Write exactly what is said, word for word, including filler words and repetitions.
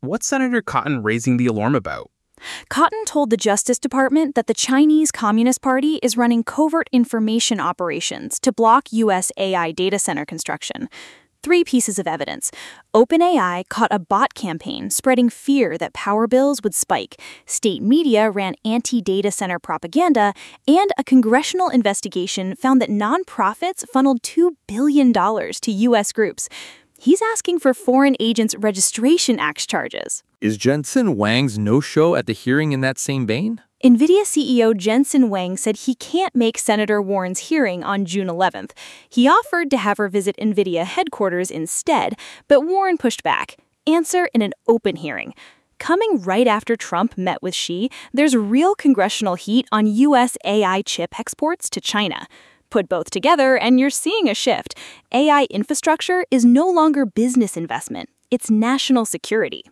what's Senator Cotton raising the alarm about? Cotton told the Justice Department that the Chinese Communist Party is running covert information operations to block U S A I data center construction. Three pieces of evidence. OpenAI caught a bot campaign spreading fear that power bills would spike. State media ran anti-data center propaganda, and a congressional investigation found that nonprofits funneled two billion dollars to U S groups. He's asking for Foreign Agents Registration Act charges. Is Jensen Huang's no-show at the hearing in that same vein? NVIDIA C E O Jensen Huang said he can't make Senator Warren's hearing on June eleventh. He offered to have her visit NVIDIA headquarters instead, but Warren pushed back. Answer in an open hearing. Coming right after Trump met with Xi, there's real congressional heat on U S A I chip exports to China. Put both together, and you're seeing a shift. A I infrastructure is no longer business investment. It's national security.